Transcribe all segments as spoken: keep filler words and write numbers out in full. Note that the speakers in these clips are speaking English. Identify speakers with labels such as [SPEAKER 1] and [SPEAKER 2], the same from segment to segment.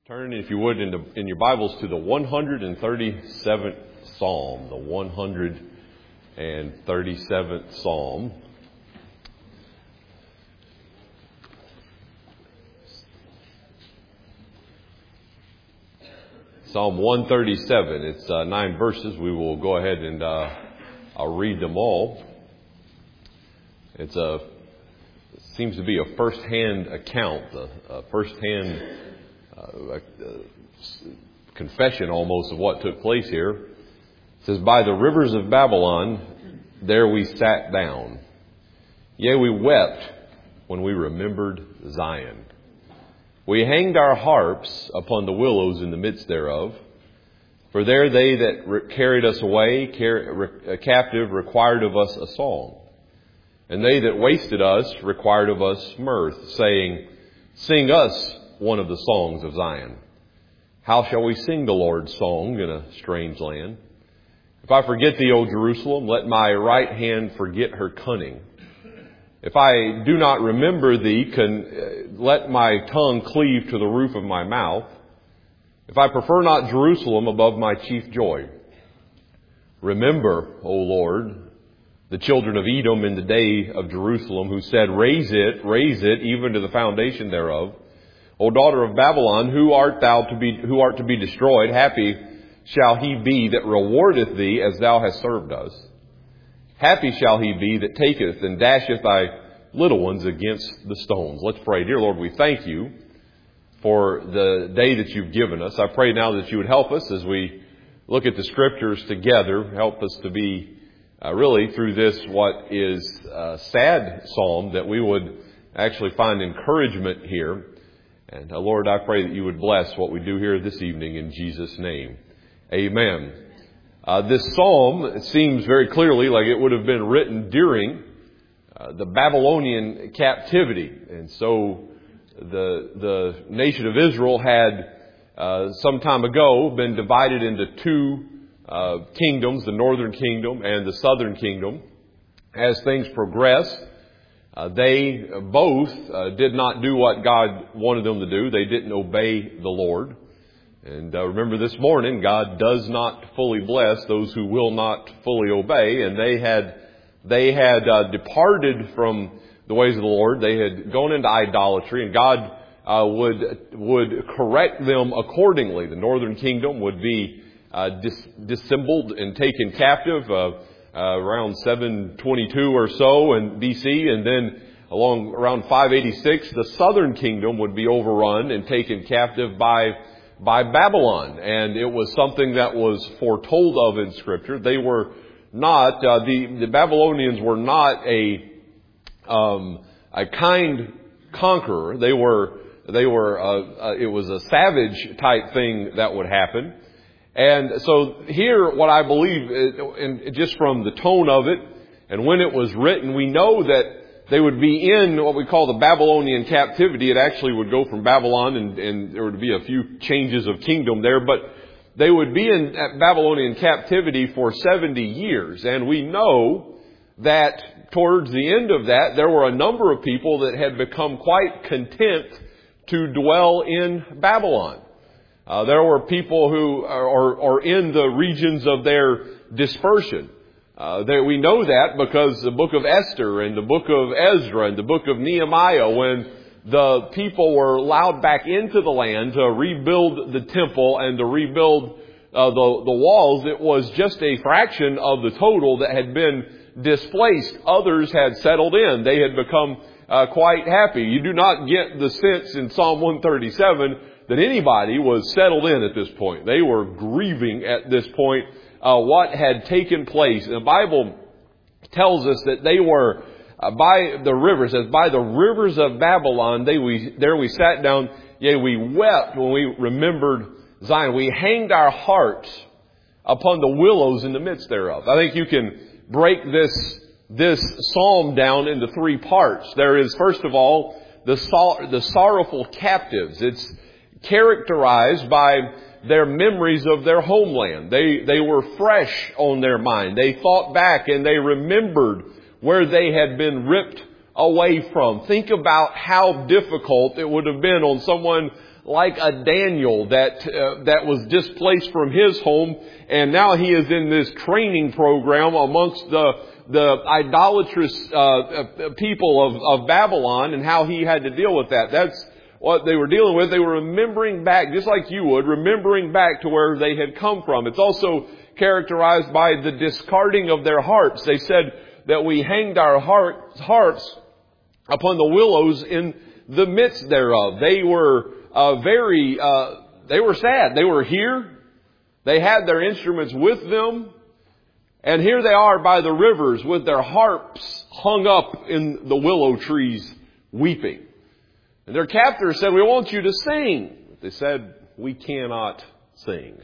[SPEAKER 1] Turn, if you would, in, the, in your Bibles to the one hundred thirty-seventh Psalm. The one hundred thirty-seventh Psalm. Psalm one thirty-seven. It's uh, nine verses. We will go ahead and uh, I'll read them all. It's a it seems to be a first-hand account, a, a first-hand Uh, a, a confession almost of what took place here. It says, "By the rivers of Babylon, there we sat down. Yea, we wept when we remembered Zion. We hanged our harps upon the willows in the midst thereof. For there they that re- carried us away car- re- captive required of us a song. And they that wasted us required of us mirth, saying, Sing us one of the songs of Zion. How shall we sing the Lord's song in a strange land? If I forget thee, O Jerusalem, let my right hand forget her cunning. If I do not remember thee, can, let my tongue cleave to the roof of my mouth. If I prefer not Jerusalem above my chief joy. Remember, O Lord, the children of Edom in the day of Jerusalem, who said, Raise it, raise it, even to the foundation thereof. O daughter of Babylon, who art thou to be, who art to be destroyed? Happy shall he be that rewardeth thee as thou hast served us. Happy shall he be that taketh and dasheth thy little ones against the stones." Let's pray. Dear Lord, we thank you for the day that you've given us. I pray now that you would help us as we look at the scriptures together. Help us to be uh, really through this what is a sad psalm, that we would actually find encouragement here. And uh, Lord, I pray that you would bless what we do here this evening in Jesus' name. Amen. Uh, this psalm, it seems very clearly like it would have been written during uh, the Babylonian captivity. And so the the nation of Israel had uh, some time ago been divided into two uh, kingdoms, the northern kingdom and the southern kingdom. As things progressed, Uh, they both uh, did not do what God wanted them to do. They didn't obey the Lord. And uh, remember this morning, God does not fully bless those who will not fully obey. And they had they had uh, departed from the ways of the Lord. They had gone into idolatry, and God uh, would would correct them accordingly. The northern kingdom would be uh, dis- dissembled and taken captive Uh, Uh, around seven twenty-two or so in B C, and then along around five eighty-six, the southern kingdom would be overrun and taken captive by by Babylon. And it was something that was foretold of in Scripture. They were not uh, the the Babylonians were not a um, a kind conqueror. They were they were uh, uh, it was a savage type thing that would happen. And so here, what I believe, and just from the tone of it and when it was written, we know that they would be in what we call the Babylonian captivity. It actually would go from Babylon, and, and there would be a few changes of kingdom there, but they would be in Babylonian captivity for seventy years. And we know that towards the end of that, there were a number of people that had become quite content to dwell in Babylon. Uh, there were people who are, are in the regions of their dispersion. Uh, they, we know that because the book of Esther and the book of Ezra and the book of Nehemiah, when the people were allowed back into the land to rebuild the temple and to rebuild uh, the, the walls, it was just a fraction of the total that had been displaced. Others had settled in. They had become uh, quite happy. You do not get the sense in Psalm one thirty-seven that anybody was settled in at this point. They were grieving at this point uh, what had taken place. And the Bible tells us that they were uh, by the rivers, as by the rivers of Babylon, they we there we sat down. Yea, we wept when we remembered Zion. We hanged our hearts upon the willows in the midst thereof. I think you can break this this psalm down into three parts. There is, first of all, the sor- the sorrowful captives. It's characterized by their memories of their homeland. They they were fresh on their mind. They thought back and they remembered where they had been ripped away from. Think about how difficult it would have been on someone like a Daniel that uh, that was displaced from his home, and now he is in this training program amongst the the idolatrous uh, people of, of Babylon, and how he had to deal with that. That's what they were dealing with. They were remembering back, just like you would, remembering back to where they had come from. It's also characterized by the discarding of their harps. They said that we hanged our harps upon the willows in the midst thereof. They were uh, very, uh, they were sad. They were here. They had their instruments with them. And here they are by the rivers with their harps hung up in the willow trees, weeping. And their captors said, "We want you to sing." They said, "We cannot sing."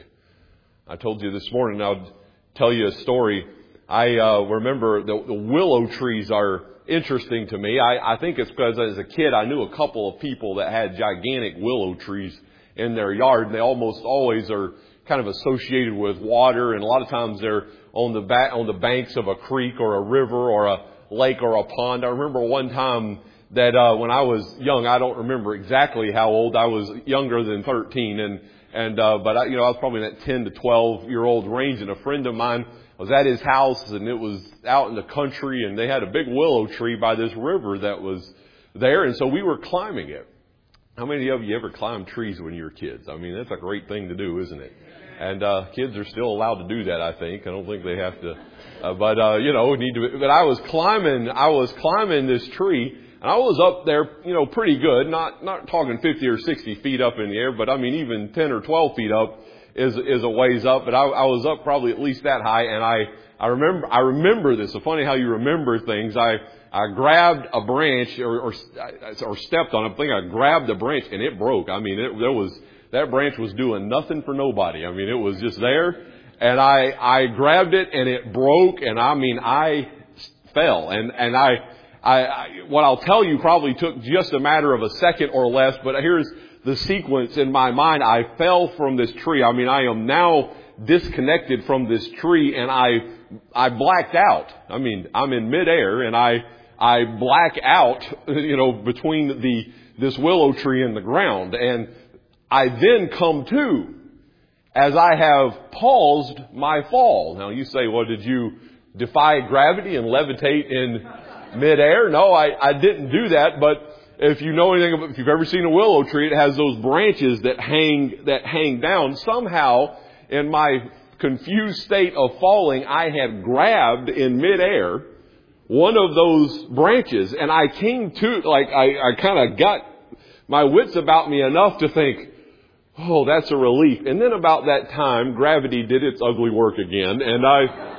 [SPEAKER 1] I told you this morning, I'll tell you a story. I uh, remember the, the willow trees are interesting to me. I, I think it's because as a kid I knew a couple of people that had gigantic willow trees in their yard. And they almost always are kind of associated with water, and a lot of times they're on the back, on the banks of a creek or a river or a lake or a pond. I remember one time that uh, when I was young, I don't remember exactly how old. I was younger than thirteen, and and uh, but I, you know I was probably in that ten to twelve year old range. And a friend of mine was at his house, and it was out in the country, and they had a big willow tree by this river that was there, and so we were climbing it. How many of you ever climbed trees when you were kids? I mean, that's a great thing to do, isn't it? And uh, kids are still allowed to do that, I think. I don't think they have to, uh, but uh, you know, need to. But I was climbing, I was climbing this tree. And I was up there, you know, pretty good, not, not talking fifty or sixty feet up in the air, but I mean, even ten or twelve feet up is, is a ways up. But I, I was up probably at least that high. And I, I remember, I remember this. It's funny how you remember things. I, I grabbed a branch or, or, or stepped on it. I think I grabbed the branch and it broke. I mean, it, there was, that branch was doing nothing for nobody. I mean, it was just there, and I, I grabbed it and it broke. And I mean, I fell and, and I, I, I, what I'll tell you probably took just a matter of a second or less, but here's the sequence in my mind. I fell from this tree. I mean, I am now disconnected from this tree, and I, I blacked out. I mean, I'm in midair, and I, I black out, you know, between the, this willow tree and the ground. And I then come to as I have paused my fall. Now you say, well, did you defy gravity and levitate in midair? No, I, I didn't do that. But if you know anything about, if you've ever seen a willow tree, it has those branches that hang, that hang down. Somehow in my confused state of falling, I had grabbed in midair one of those branches, and I came to, like, I, I kind of got my wits about me enough to think, oh, that's a relief. And then about that time, gravity did its ugly work again, and I,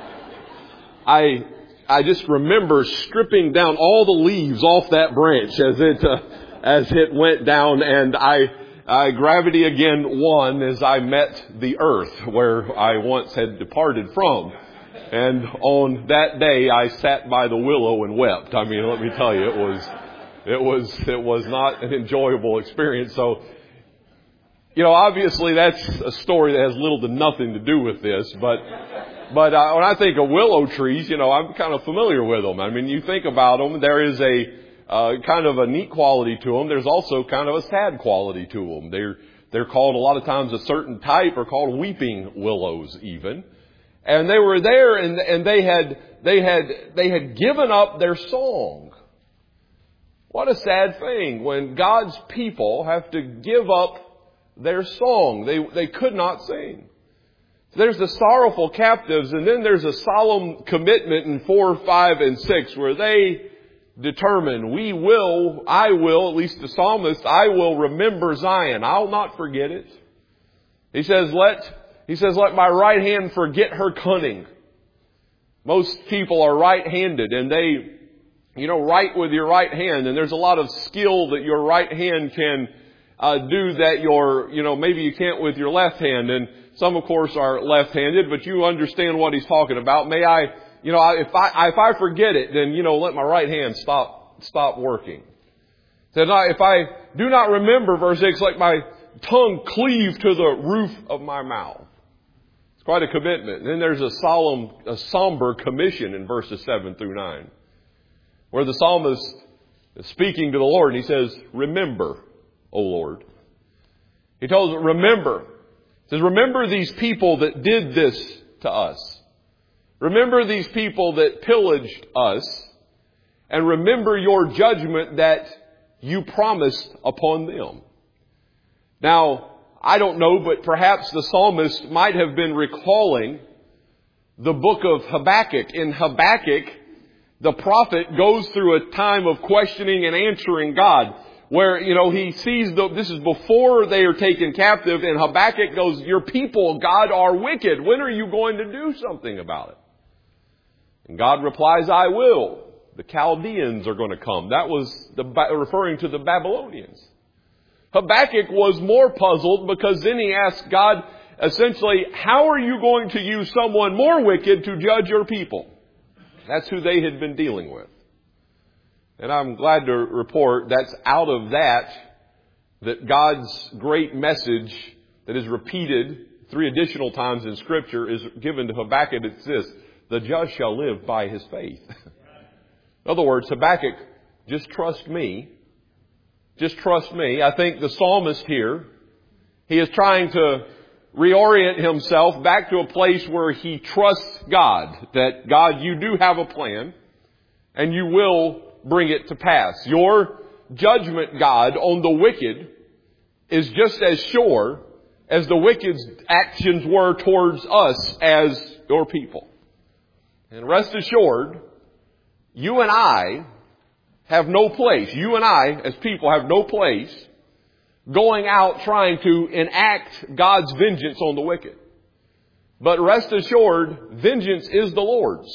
[SPEAKER 1] I, I just remember stripping down all the leaves off that branch as it uh, as it went down, and I, I gravity again won as I met the earth where I once had departed from. And on that day, I sat by the willow and wept. I mean, let me tell you, it was it was it was not an enjoyable experience. So, you know, obviously that's a story that has little to nothing to do with this, but. But uh, when I think of willow trees, you know, I'm kind of familiar with them. I mean, you think about them, there is a uh, kind of a neat quality to them. There's also kind of a sad quality to them. They're they're called a lot of times a certain type, or called weeping willows even. And they were there, and and they had they had they had given up their song. What a sad thing when God's people have to give up their song. They they could not sing. There's the sorrowful captives, and then there's a solemn commitment in four, five, and six where they determine, we will, I will, at least the psalmist, I will remember Zion. I'll not forget it. He says, let, he says, let my right hand forget her cunning. Most people are right-handed, and they, you know, write with your right hand, and there's a lot of skill that your right hand can uh, do that your, you know, maybe you can't with your left hand. And some, of course, are left-handed, but you understand what he's talking about. May I, you know, if I if I forget it, then, you know, let my right hand stop stop working. Said, if I do not remember, verse six, let my tongue cleave to the roof of my mouth. It's quite a commitment. And then there's a solemn, a somber commission in verses seven through nine, where the psalmist speaking to the Lord, and he says, remember, O Lord. He tells them, remember. He says, remember these people that did this to us. Remember these people that pillaged us. And remember your judgment that you promised upon them. Now, I don't know, but perhaps the psalmist might have been recalling the book of Habakkuk. In Habakkuk, the prophet goes through a time of questioning and answering God, where, you know, he sees the, this is before they are taken captive, and Habakkuk goes, your people, God, are wicked. When are you going to do something about it? And God replies, I will. The Chaldeans are going to come. That was the, referring to the Babylonians. Habakkuk was more puzzled because then he asked God, essentially, how are you going to use someone more wicked to judge your people? That's who they had been dealing with. And I'm glad to report that's out of that, that God's great message that is repeated three additional times in Scripture is given to Habakkuk. It's this, the just shall live by his faith. In other words, Habakkuk, just trust me. Just trust me. I think the psalmist here, he is trying to reorient himself back to a place where he trusts God. That God, you do have a plan and you will bring it to pass. Your judgment, God, on the wicked is just as sure as the wicked's actions were towards us as your people. And rest assured, you and I have no place. You and I, as people, have no place going out trying to enact God's vengeance on the wicked. But rest assured, vengeance is the Lord's.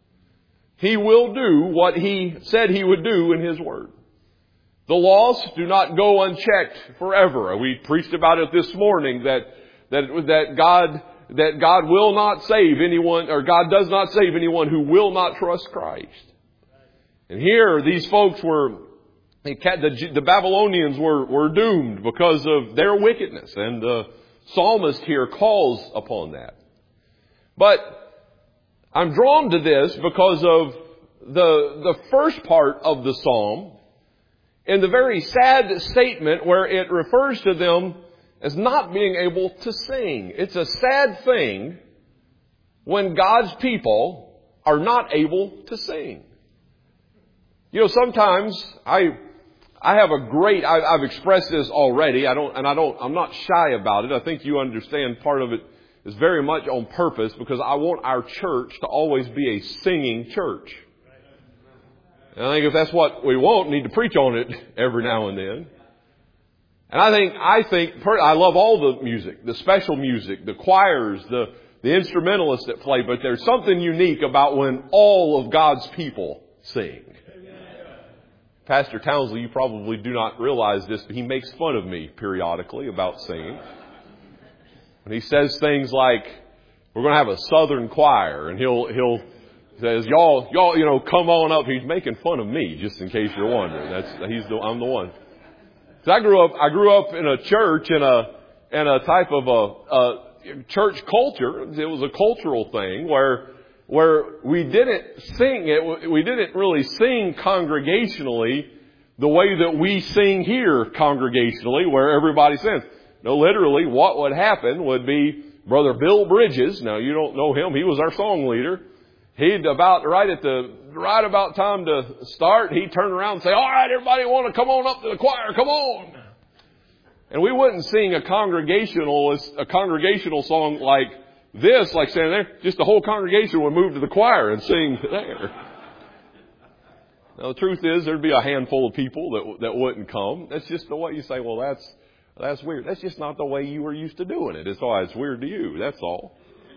[SPEAKER 1] He will do what He said He would do in His Word. The lost do not go unchecked forever. We preached about it this morning that, that, that God, that God will not save anyone, or God does not save anyone who will not trust Christ. And here, these folks were, the, the Babylonians were, were doomed because of their wickedness. And the psalmist here calls upon that. But I'm drawn to this because of the, the first part of the psalm, in the very sad statement where it refers to them as not being able to sing. It's a sad thing when God's people are not able to sing. You know, sometimes I, I have a great, I, I've expressed this already. I don't, and I don't, I'm not shy about it. I think you understand part of it is very much on purpose because I want our church to always be a singing church. And I think if that's what we want, need to preach on it every now and then. And I think, I think, I love all the music, the special music, the choirs, the, the instrumentalists that play, but there's something unique about when all of God's people sing. Pastor Townsley, you probably do not realize this, but he makes fun of me periodically about singing. And he says things like, we're going to have a southern choir, and he'll, he'll, says, y'all, y'all, you know, come on up. He's making fun of me, just in case you're wondering. That's, he's the, I'm the one. So I grew up, I grew up in a church, in a, in a type of a, a church culture. It was a cultural thing where, where we didn't sing it, we didn't really sing congregationally the way that we sing here congregationally, where everybody sings. No, literally, what would happen would be Brother Bill Bridges. Now, you don't know him. He was our song leader. He'd about, right at the, right about time to start, he'd turn around and say, all right, everybody want to come on up to the choir, come on. And we wouldn't sing a congregational, a congregational song like this, like standing there. Just the whole congregation would move to the choir and sing there. Now, the truth is, there'd be a handful of people that, that wouldn't come. That's just the way you say, well, that's, that's weird. That's just not the way you were used to doing it. It's why it's weird to you. That's all.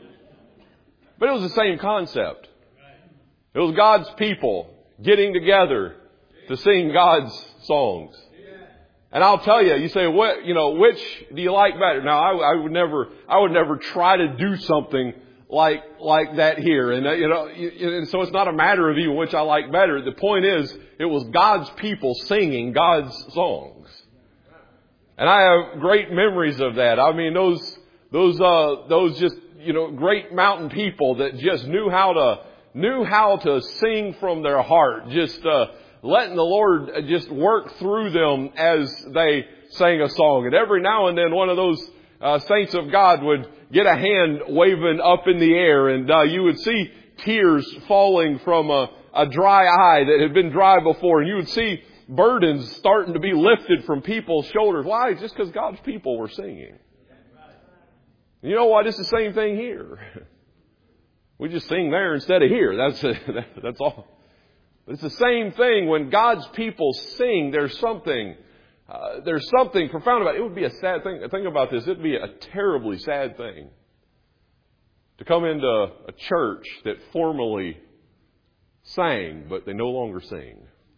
[SPEAKER 1] But it was the same concept. It was God's people getting together to sing God's songs. And I'll tell you, you say, what, you know, which do you like better? Now, I, I would never, I would never try to do something like, like that here. And, you know, and so it's not a matter of even which I like better. The point is, it was God's people singing God's songs. And I have great memories of that. I mean, those, those, uh, those just, you know, great mountain people that just knew how to, knew how to sing from their heart. Just, uh, letting the Lord just work through them as they sang a song. And every now and then one of those uh, saints of God would get a hand waving up in the air, and uh, you would see tears falling from a, a dry eye that had been dry before, and you would see burdens starting to be lifted from people's shoulders. Why? Just because God's people were singing. You know what? It's the same thing here. We just sing there instead of here. That's that's all. But it's the same thing when God's people sing. There's something, uh, there's something profound about it. It would be a sad thing. Think about this. It would be a terribly sad thing to come into a church that formerly sang, but they no longer sing.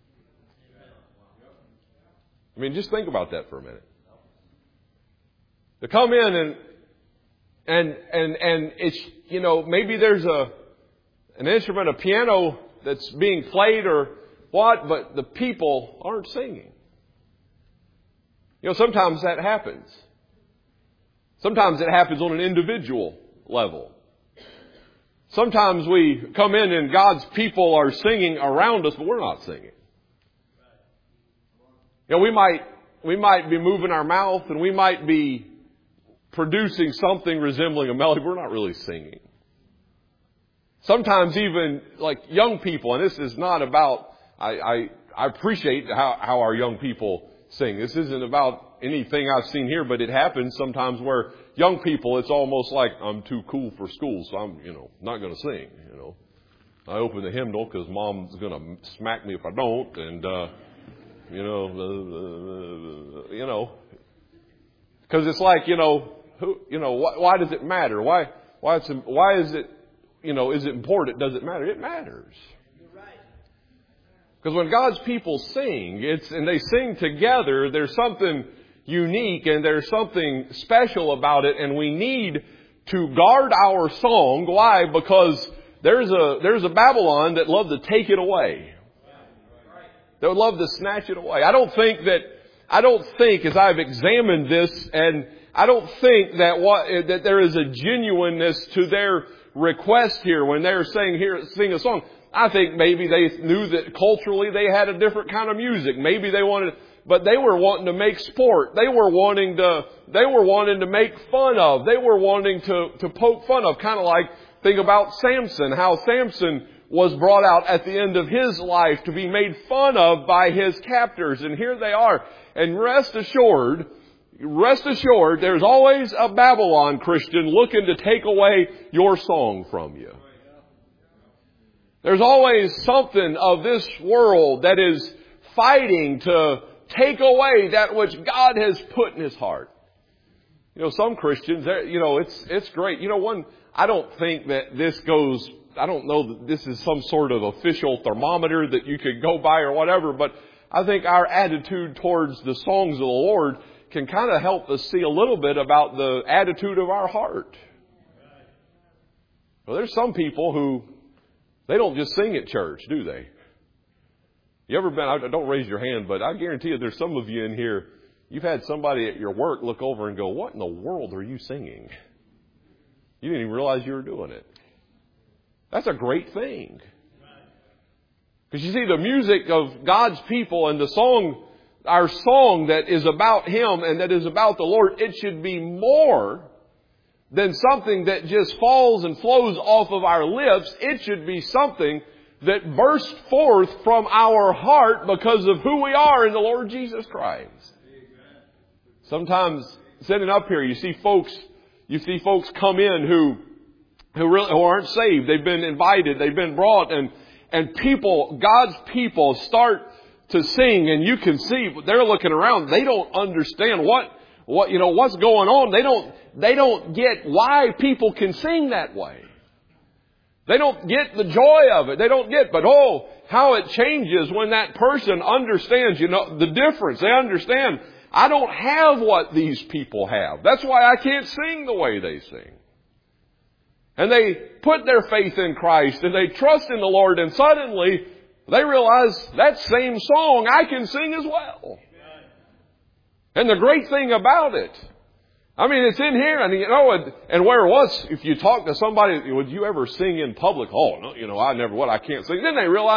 [SPEAKER 1] I mean, just think about that for a minute. To come in and and and and it's, you know, maybe there's a an instrument, a piano that's being played or what, but the people aren't singing. You know, sometimes that happens. Sometimes it happens on an individual level. Sometimes we come in and God's people are singing around us, but we're not singing. You know, we might, we might be moving our mouth and we might be producing something resembling a melody. We're not really singing. Sometimes even like young people, and this is not about, I, I, I appreciate how, how our young people sing. This isn't about anything I've seen here, but it happens sometimes where young people, it's almost like I'm too cool for school, so I'm, you know, not going to sing, you know. I open the hymnal because Mom's going to smack me if I don't, and, uh, you know, uh, uh, you know, because it's like, you know, who, you know, why, why does it matter? Why, why, it's, why is it, you know, is it important? Does it matter? It matters. Because when God's people sing, it's, and they sing together, there's something unique and there's something special about it, and we need to guard our song. Why? Because there's a, there's a Babylon that loved to take it away. They would love to snatch it away. I don't think that, I don't think as I've examined this, and I don't think that what, that there is a genuineness to their request here when they're saying here, sing a song. I think maybe they knew that culturally they had a different kind of music. Maybe they wanted, but they were wanting to make sport. They were wanting to, they were wanting to make fun of. They were wanting to, to poke fun of. Kind of like, think about Samson, how Samson was brought out at the end of his life to be made fun of by his captors. And here they are. And rest assured, rest assured, there's always a Babylon Christian looking to take away your song from you. There's always something of this world that is fighting to take away that which God has put in his heart. You know, some Christians, you know, it's it's great. You know, one, I don't think that this goes, I don't know that this is some sort of official thermometer that you could go by or whatever, but I think our attitude towards the songs of the Lord can kind of help us see a little bit about the attitude of our heart. Well, there's some people who, they don't just sing at church, do they? You ever been, I don't raise your hand, but I guarantee you there's some of you in here, you've had somebody at your work look over and go, what in the world are you singing? You didn't even realize you were doing it. That's a great thing. Because you see, the music of God's people and the song, our song that is about Him and that is about the Lord, it should be more than something that just falls and flows off of our lips. It should be something that bursts forth from our heart because of who we are in the Lord Jesus Christ. Sometimes sitting up here, you see folks, you see folks come in who, who really, who aren't saved. They've been invited, they've been brought, and, and people, God's people start to sing, and you can see they're looking around. They don't understand what, what, you know, what's going on. They don't, they don't get why people can sing that way. They don't get the joy of it. They don't get, but oh, how it changes when that person understands, you know, the difference. They understand, I don't have what these people have. That's why I can't sing the way they sing. And they put their faith in Christ and they trust in the Lord, and suddenly they realize that same song I can sing as well. And the great thing about it, I mean, it's in here, and you know, and, and where it was, if you talk to somebody, would you ever sing in public? Oh, no, you know, I never would. I can't sing. Then they realize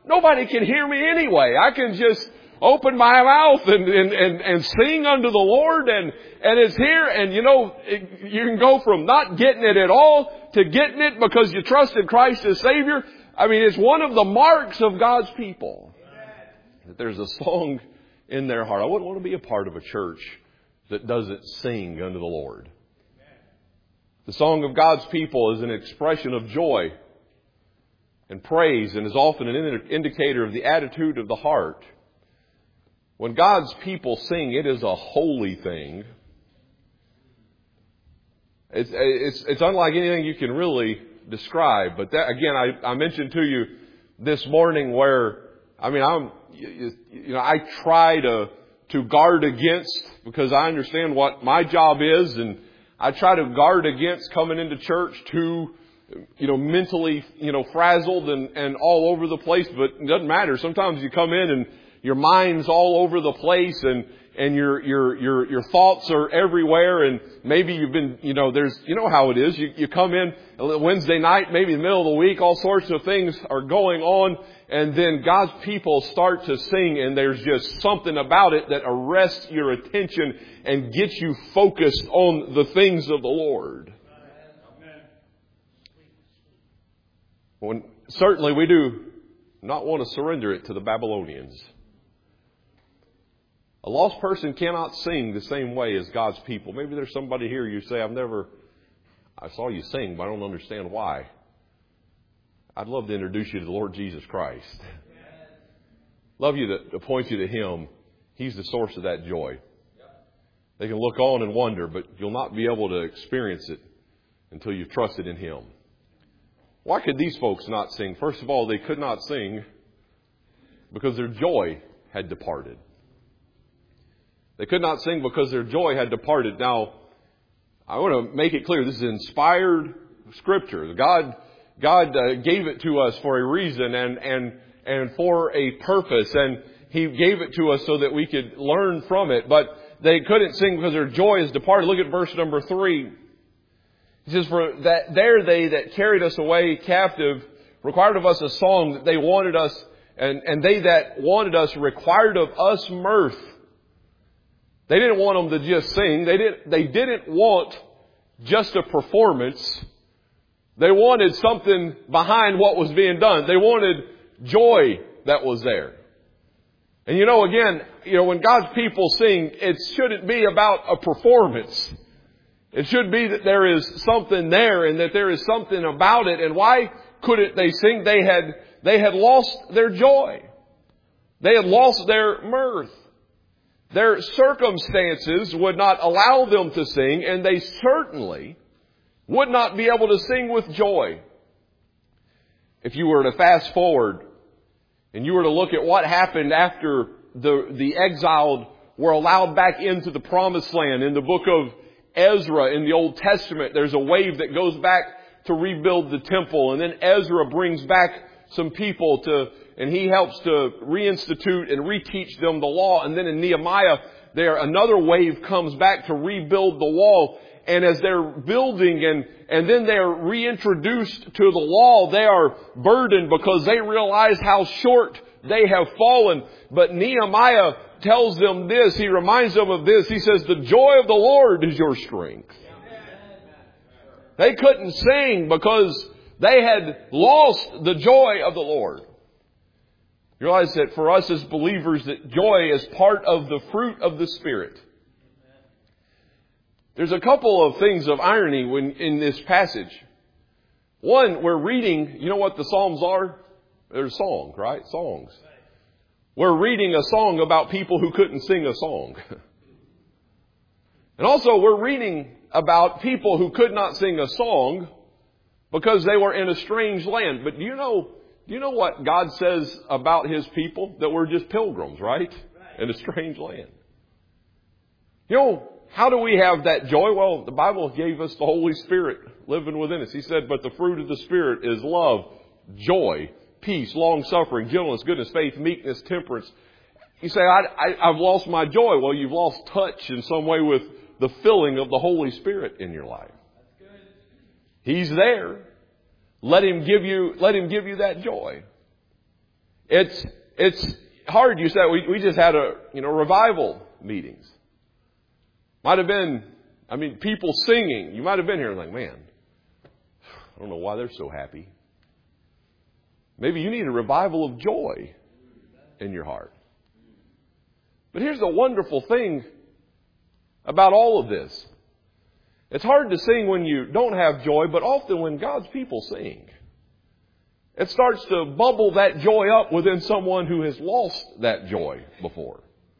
[SPEAKER 1] nobody can hear me anyway. I can just open my mouth and, and, and, and sing unto the Lord, and, and it's here. And you know, it, you can go from not getting it at all to getting it because you trusted Christ as Savior. I mean, it's one of the marks of God's people that there's a song in their heart. I wouldn't want to be a part of a church that doesn't sing unto the Lord. The song of God's people is an expression of joy and praise, and is often an indicator of the attitude of the heart. When God's people sing, it is a holy thing. It's, it's, it's unlike anything you can really describe. But that, again, I, I mentioned to you this morning where, I mean, I'm, you, you know, I try to, to guard against, because I understand what my job is, and I try to guard against coming into church too, you know, mentally, you know, frazzled and, and all over the place. But it doesn't matter. Sometimes you come in and your mind's all over the place, and, and your, your, your, your thoughts are everywhere. And maybe you've been, you know, there's, you know how it is. You, you come in Wednesday night, maybe in the middle of the week, all sorts of things are going on. And then God's people start to sing, and there's just something about it that arrests your attention and gets you focused on the things of the Lord. When, certainly we do not want to surrender it to the Babylonians. A lost person cannot sing the same way as God's people. Maybe there's somebody here you say, I've never, I saw you sing, but I don't understand why. I'd love to introduce you to the Lord Jesus Christ. Love you to, to point you to Him. He's the source of that joy. They can look on and wonder, but you'll not be able to experience it until you've trusted in Him. Why could these folks not sing? First of all, they could not sing because their joy had departed. They could not sing because their joy had departed. Now, I want to make it clear, this is inspired Scripture. God, God uh, gave it to us for a reason and, and, and for a purpose. And He gave it to us so that we could learn from it. But they couldn't sing because their joy has departed. Look at verse number three. He says, for that there they that carried us away captive required of us a song that they wanted us, and, and they that wanted us required of us mirth. They didn't want them to just sing. They didn't, they didn't want just a performance. They wanted something behind what was being done. They wanted joy that was there. And you know, again, you know, when God's people sing, it shouldn't be about a performance. It should be that there is something there and that there is something about it. And why couldn't they sing? They had, they had lost their joy. They had lost their mirth. Their circumstances would not allow them to sing, and they certainly would not be able to sing with joy. If you were to fast forward and you were to look at what happened after the, the exiled were allowed back into the promised land in the book of Ezra in the Old Testament, there's a wave that goes back to rebuild the temple. And then Ezra brings back some people to, and he helps to reinstitute and reteach them the law. And then in Nehemiah, there another wave comes back to rebuild the wall. And as they're building and, and then they're reintroduced to the law, they are burdened because they realize how short they have fallen. But Nehemiah tells them this. He reminds them of this. He says, the joy of the Lord is your strength. They couldn't sing because they had lost the joy of the Lord. You realize that for us as believers, that joy is part of the fruit of the Spirit. There's a couple of things of irony when in this passage. One, we're reading, you know what the Psalms are? They're songs, right? Songs. We're reading a song about people who couldn't sing a song. And also we're reading about people who could not sing a song because they were in a strange land. But do you know, do you know what God says about His people? That we're just pilgrims, right? In a strange land. You know, how do we have that joy? Well, the Bible gave us the Holy Spirit living within us. He said, but the fruit of the Spirit is love, joy, peace, long-suffering, gentleness, goodness, faith, meekness, temperance. You say, I, I, I've lost my joy. Well, you've lost touch in some way with the filling of the Holy Spirit in your life. He's there. Let Him give you, let Him give you that joy. It's, it's hard. You said we, we just had a, you know, revival meetings. Might have been, I mean, people singing. You might have been here and like, man, I don't know why they're so happy. Maybe you need a revival of joy in your heart. But here's the wonderful thing about all of this. It's hard to sing when you don't have joy, but often when God's people sing, it starts to bubble that joy up within someone who has lost that joy before.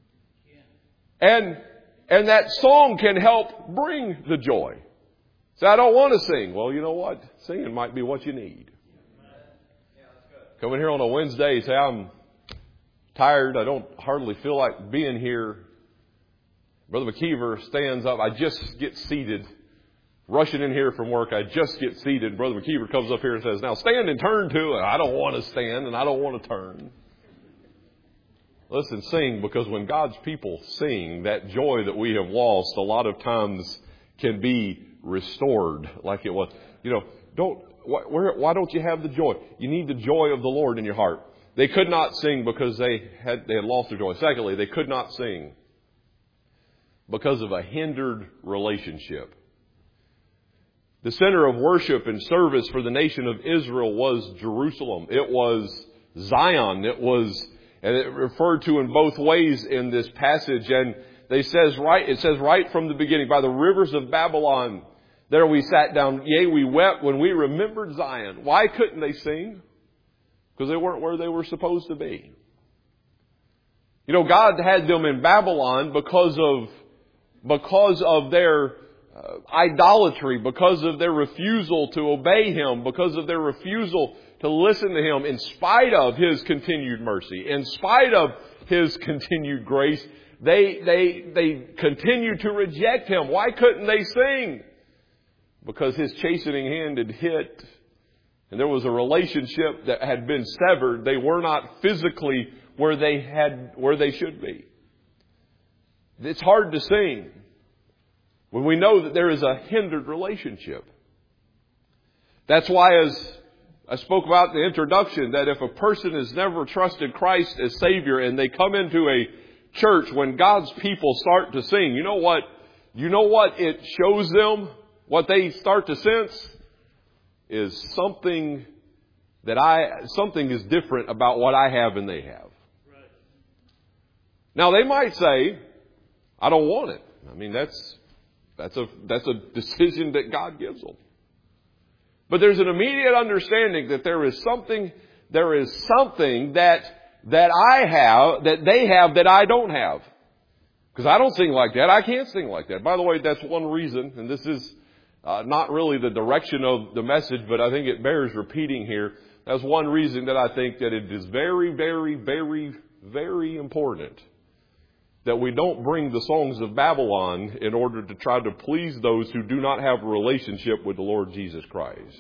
[SPEAKER 1] And, and that song can help bring the joy. Say, I don't want to sing. Well, you know what? Singing might be what you need. Come in here on a Wednesday, say, I'm tired. I don't hardly feel like being here. Brother McKeever stands up. I just get seated. Rushing in here from work, I just get seated. Brother McKeever comes up here and says, now stand and turn to. And I don't want to stand and I don't want to turn. Listen, sing, because when God's people sing, that joy that we have lost a lot of times can be restored like it was. You know, don't, why, where, why don't you have the joy? You need the joy of the Lord in your heart. They could not sing because they had, they had lost their joy. Secondly, they could not sing because of a hindered relationship. The center of worship and service for the nation of Israel was Jerusalem. It was Zion. It was, and it referred to in both ways in this passage. And they says right, it says right from the beginning, by the rivers of Babylon, there we sat down. Yea, we wept when we remembered Zion. Why couldn't they sing? Because they weren't where they were supposed to be. You know, God had them in Babylon because of, because of their Uh, idolatry, because of their refusal to obey Him, because of their refusal to listen to Him in spite of His continued mercy, in spite of His continued grace. They, they, they continued to reject Him. Why couldn't they sing? Because His chastening hand had hit, and there was a relationship that had been severed. They were not physically where they had, where they should be. It's hard to sing when we know that there is a hindered relationship. That's why, as I spoke about in the introduction, that if a person has never trusted Christ as Savior and they come into a church, when God's people start to sing, you know what? You know what it shows them? What they start to sense is something that I, something is different about what I have and they have. Now they might say, I don't want it. I mean, that's, That's a, that's a decision that God gives them. But there's an immediate understanding that there is something, there is something that, that I have, that they have that I don't have. Because I don't sing like that. I can't sing like that. By the way, that's one reason, and this is uh, not really the direction of the message, but I think it bears repeating here. That's one reason that I think that it is very, very, very, very important that we don't bring the songs of Babylon in order to try to please those who do not have a relationship with the Lord Jesus Christ.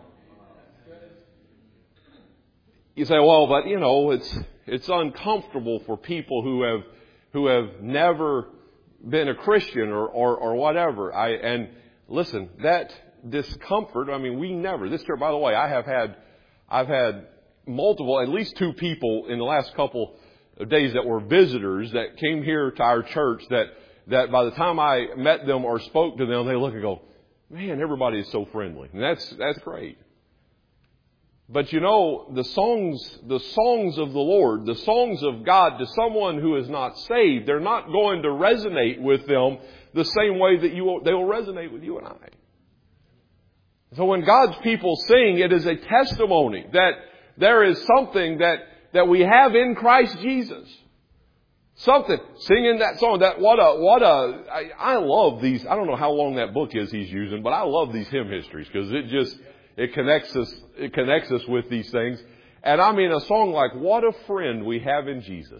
[SPEAKER 1] You say, well, but you know, it's it's uncomfortable for people who have who have never been a Christian or or, or whatever. I and listen, that discomfort. I mean, we never. This church, by the way, I have had I've had multiple, at least two people in the last couple of days that were visitors that came here to our church that, that by the time I met them or spoke to them, they look and go, man, everybody is so friendly. And that's, that's great. But you know, the songs, the songs of the Lord, the songs of God to someone who is not saved, they're not going to resonate with them the same way that you will, they will resonate with you and I. So when God's people sing, it is a testimony that there is something that that we have in Christ Jesus. Something. Singing that song. That what a, what a, I, I love these. I don't know how long that book is he's using, but I love these hymn histories because it just, it connects us, it connects us with these things. And I mean a song like, what a friend we have in Jesus.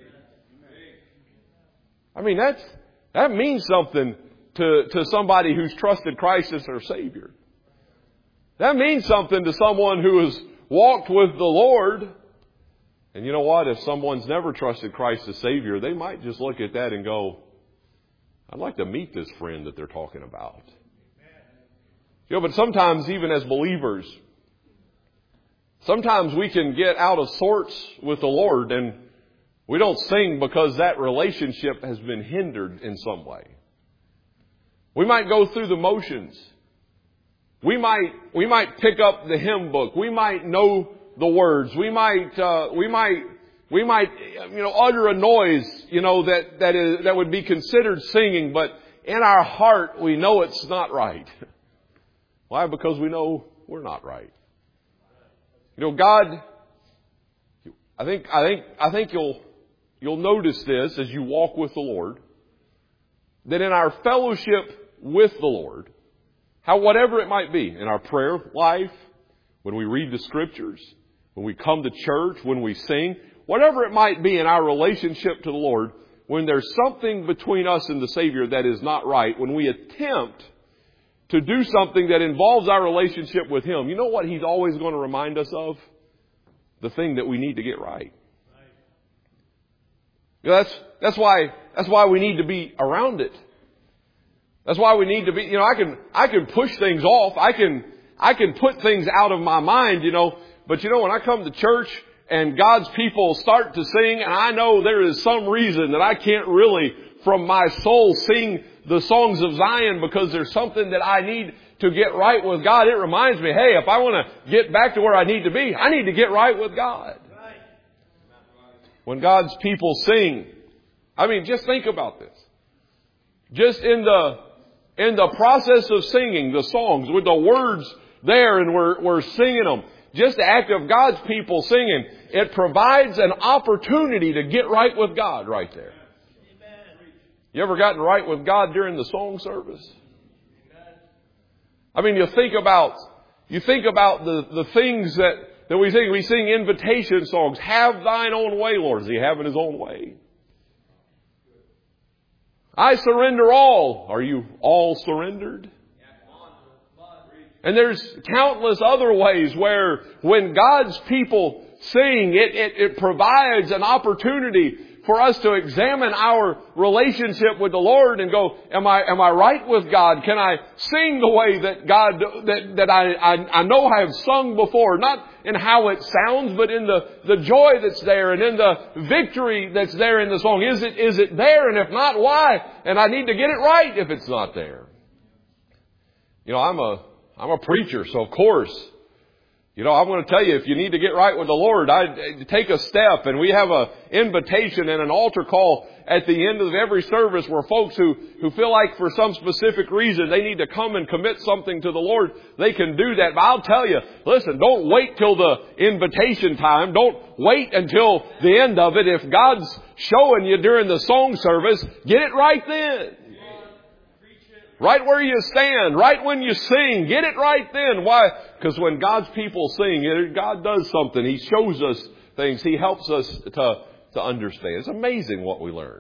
[SPEAKER 1] I mean, that's, that means something to, to somebody who's trusted Christ as their Savior. That means something to someone who has walked with the Lord. And you know what? If someone's never trusted Christ as Savior, they might just look at that and go, I'd like to meet this friend that they're talking about. You know, but sometimes even as believers, Sometimes we can get out of sorts with the Lord and we don't sing because that relationship has been hindered in some way. We might go through the motions. We might, we might pick up the hymn book. We might know the words. We might, uh, we might, we might, you know, utter a noise, you know, that, that is, that would be considered singing, but in our heart we know it's not right. Why? Because we know we're not right. You know, God, I think, I think, I think you'll, you'll notice this as you walk with the Lord, that in our fellowship with the Lord, how whatever it might be, in our prayer life, when we read the Scriptures, when we come to church, when we sing, whatever it might be in our relationship to the Lord, when there's something between us and the Savior that is not right, when we attempt to do something that involves our relationship with Him, you know what He's always going to remind us of? The thing that we need to get right. You know, that's, that's why, that's why we need to be around it. That's why we need to be, you know, I can, I can push things off. I can, I can put things out of my mind, you know, but you know, when I come to church and God's people start to sing, and I know there is some reason that I can't really from my soul sing the songs of Zion because there's something that I need to get right with God. It reminds me, hey, if I want to get back to where I need to be, I need to get right with God. When God's people sing, I mean, just think about this. Just in the, in the process of singing the songs with the words there and we're, we're singing them, just the act of God's people singing, it provides an opportunity to get right with God right there. You ever gotten right with God during the song service? I mean, you think about, you think about the, the things that, that we sing. We sing invitation songs. Have thine own way, Lord. Is He having His own way? I surrender all. Are you all surrendered? And there's countless other ways where when God's people sing, it, it, it provides an opportunity for us to examine our relationship with the Lord and go, am I, am I right with God? Can I sing the way that God, that, that I, I, I know I have sung before? Not in how it sounds, but in the, the joy that's there and in the victory that's there in the song. Is it, is it there? And if not, why? And I need to get it right if it's not there. You know, I'm a, I'm a preacher, so of course, you know, I'm going to tell you, if you need to get right with the Lord, I take a step, and we have an invitation and an altar call at the end of every service where folks who, who feel like for some specific reason they need to come and commit something to the Lord, they can do that. But I'll tell you, listen, don't wait till the invitation time. Don't wait until the end of it. If God's showing you during the song service, get it right then. Right where you stand, right when you sing, get it right then. Why? Because when God's people sing, God does something. He shows us things. He helps us to, to understand. It's amazing what we learn.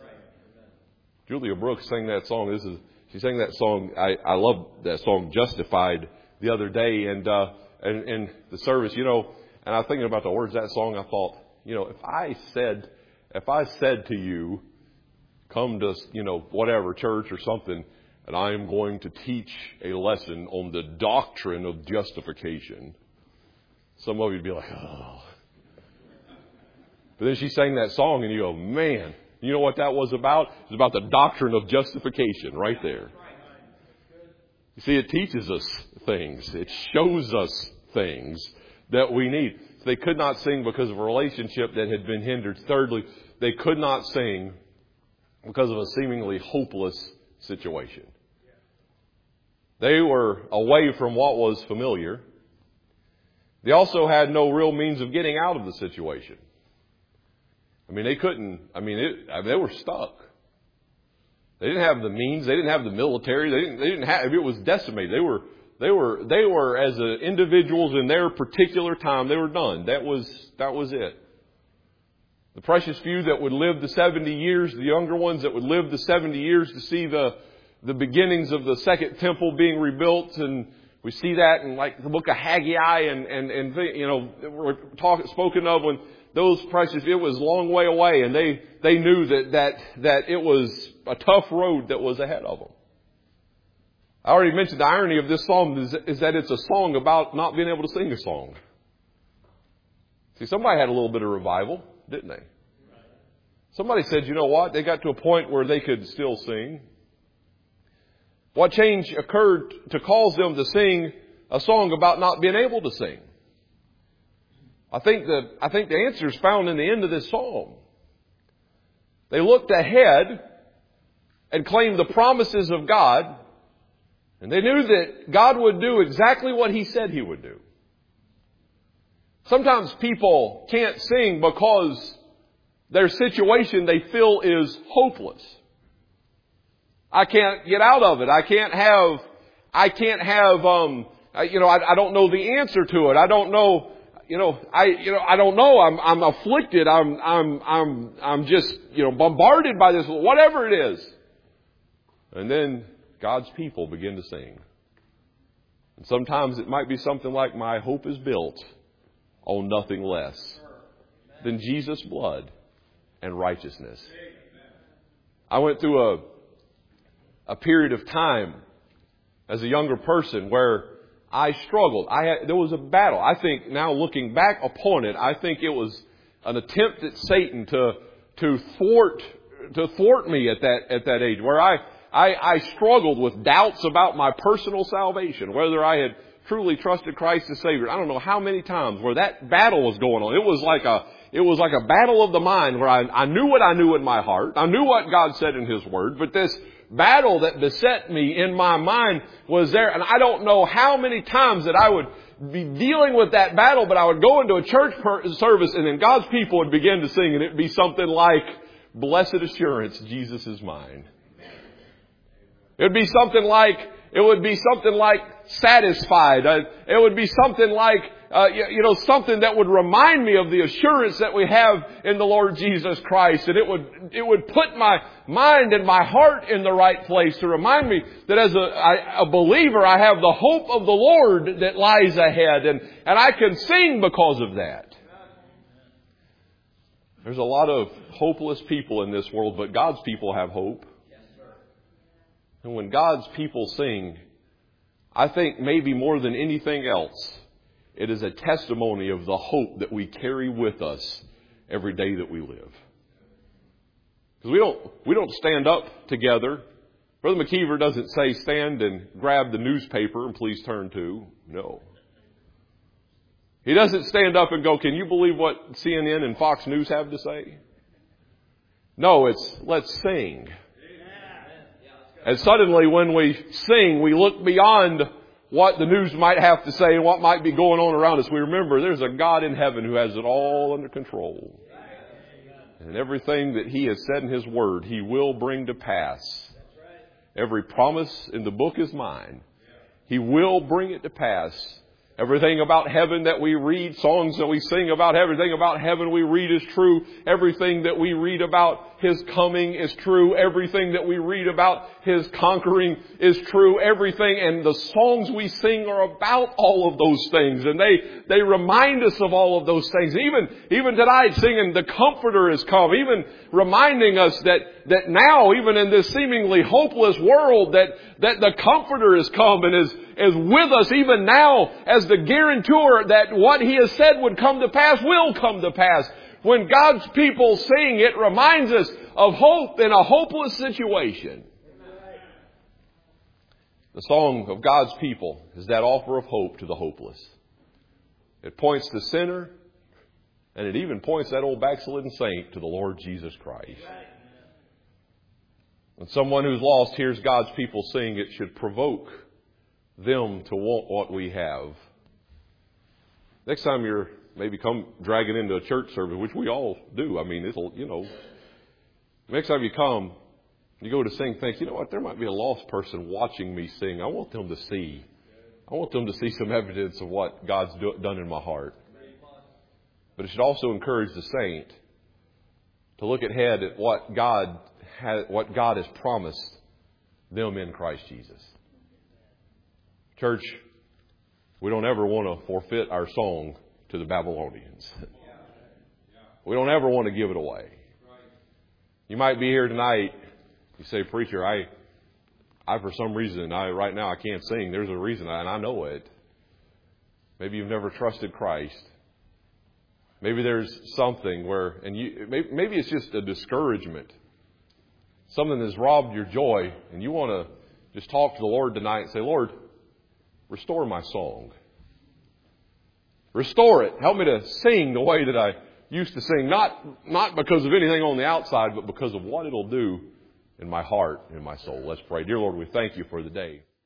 [SPEAKER 1] Julia Brooks sang that song. This is she sang that song. I, I love that song, Justified, the other day, and uh, and in the service, you know. And I was thinking about the words of that song. I thought, you know, if I said, if I said to you, come to, you know, whatever church or something, and I am going to teach a lesson on the doctrine of justification, some of you would be like, oh. But then she sang that song and you go, man, you know what that was about? It was about the doctrine of justification right there. You see, it teaches us things. It shows us things that we need. They could not sing because of a relationship that had been hindered. Thirdly, they could not sing because of a seemingly hopeless situation. They were away from what was familiar. They also had no real means of getting out of the situation. I mean, they couldn't, I mean, it, I mean, they were stuck. They didn't have the means. They didn't have the military. They didn't, they didn't have, it was decimated. They were, they were, they were as a, individuals in their particular time, they were done. That was, that was it. The precious few that would live the seventy years, the younger ones that would live the seventy years to see the, the beginnings of the second temple being rebuilt, and we see that in like the book of Haggai, and and and you know we're talking spoken of when those precious, it was a long way away, and they they knew that that that it was a tough road that was ahead of them. I already mentioned the irony of this psalm is, is that it's a song about not being able to sing a song. See, somebody had a little bit of revival, didn't they? Somebody said, you know what? They got to a point where they could still sing. What change occurred to cause them to sing a song about not being able to sing? I think the, I think the answer is found in the end of this psalm. They looked ahead and claimed the promises of God, and they knew that God would do exactly what He said He would do. Sometimes people can't sing because their situation they feel is hopeless. I can't get out of it. I can't have, I can't have, um, you know, I, I don't know the answer to it. I don't know, you know, I, you know, I don't know. I'm, I'm afflicted. I'm, I'm, I'm, I'm just, you know, bombarded by this, whatever it is. And then God's people begin to sing. And sometimes it might be something like, my hope is built on nothing less than Jesus' blood and righteousness. I went through a, a period of time as a younger person where I struggled. I had, there was a battle. I think now looking back upon it, I think it was an attempt at Satan to, to thwart, to thwart me at that, at that age where I, I, I struggled with doubts about my personal salvation, whether I had truly trusted Christ as Savior. I don't know how many times where that battle was going on. It was like a, it was like a battle of the mind where I, I knew what I knew in my heart. I knew what God said in His Word, but this battle that beset me in my mind was there. And I don't know how many times that I would be dealing with that battle, but I would go into a church per- service and then God's people would begin to sing and it'd be something like, blessed assurance, Jesus is mine. It would be something like, it would be something like satisfied. Uh, it would be something like, uh, you, you know, something that would remind me of the assurance that we have in the Lord Jesus Christ. And it would, it would put my mind and my heart in the right place to remind me that as a, I, a believer, I have the hope of the Lord that lies ahead. And, and I can sing because of that. There's a lot of hopeless people in this world, but God's people have hope. And when God's people sing, I think maybe more than anything else, it is a testimony of the hope that we carry with us every day that we live. Because we don't, we don't stand up together. Brother McKeever doesn't say stand and grab the newspaper and please turn to. No. He doesn't stand up and go, can you believe what C N N and Fox News have to say? No, it's let's sing. And suddenly when we sing, we look beyond what the news might have to say and what might be going on around us. We remember there's a God in heaven who has it all under control. And everything that He has said in His Word, He will bring to pass. Every promise in the book is mine. He will bring it to pass. Everything about heaven that we read, songs that we sing about, everything about heaven we read is true. Everything that we read about His coming is true. Everything that we read about His conquering is true. Everything, and the songs we sing are about all of those things. And they, they remind us of all of those things. Even, even tonight singing, the Comforter has come. Even reminding us that, that now, even in this seemingly hopeless world, that, that the Comforter has come and is, is with us even now as the guarantor that what He has said would come to pass will come to pass. When God's people sing, it reminds us of hope in a hopeless situation. The song of God's people is that offer of hope to the hopeless. It points the sinner, and it even points that old backslidden saint to the Lord Jesus Christ. When someone who's lost hears God's people sing, it should provoke them to want what we have. Next time you're maybe come dragging into a church service, which we all do. I mean, it'll, you know, next time you come, you go to sing, think, you know what, there might be a lost person watching me sing. I want them to see. I want them to see some evidence of what God's do, done in my heart. But it should also encourage the saint to look ahead at what God has, what God has promised them in Christ Jesus. Church, we don't ever want to forfeit our song to the Babylonians. We don't ever want to give it away. You might be here tonight. You say, preacher, I, I for some reason, I right now I can't sing. There's a reason, and I know it. Maybe you've never trusted Christ. Maybe there's something where, and you, maybe it's just a discouragement. Something that's robbed your joy, and you want to just talk to the Lord tonight and say, Lord, restore my song. Restore it. Help me to sing the way that I used to sing. Not, not because of anything on the outside, but because of what it'll do in my heart and my soul. Let's pray. Dear Lord, we thank you for the day.